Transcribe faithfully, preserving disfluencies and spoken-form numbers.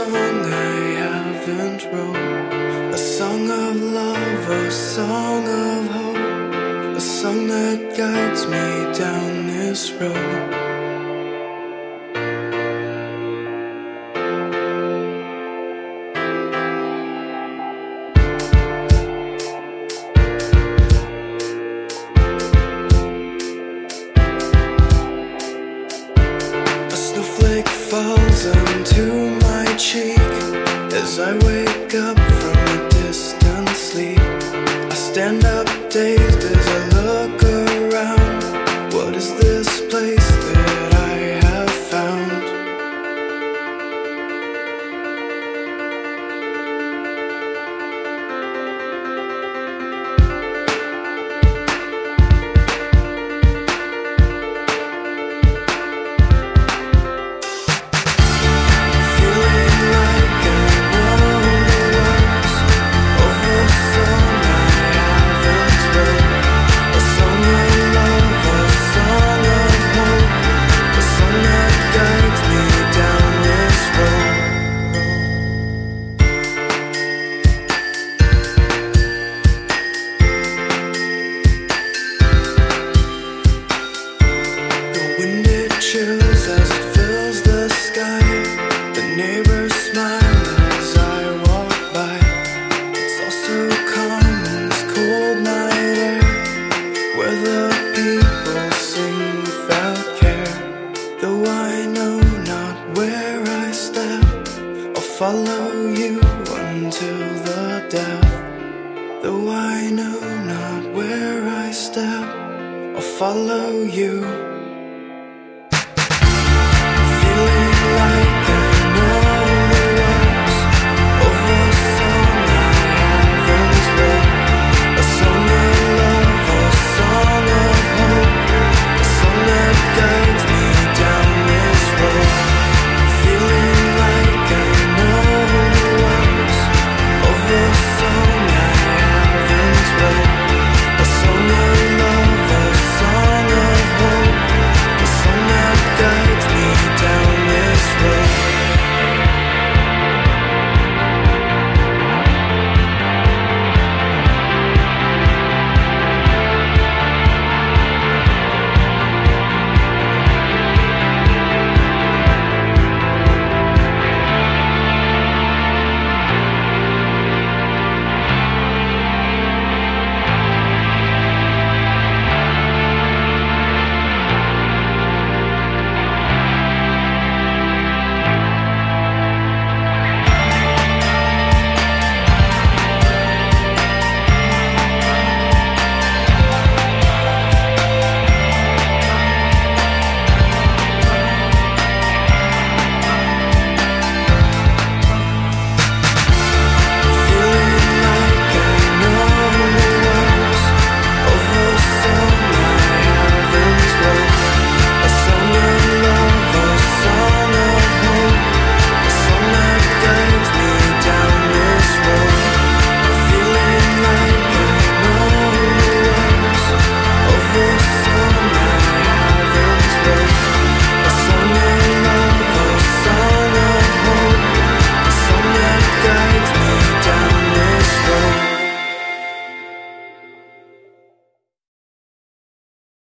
song I haven't wrote, a song of love, a song of hope, a song that guides me down this road. A snowflake falls onto my cheek as I wake up from a distant sleep. I stand up dazed as I look around. What is this place that I have found? Chills as it fills the sky. The neighbors smile as I walk by. It's all so calm in this cold night air, where the people sing without care. Though I know not where I step, I'll follow you until the death. Though I know not where I step, I'll follow you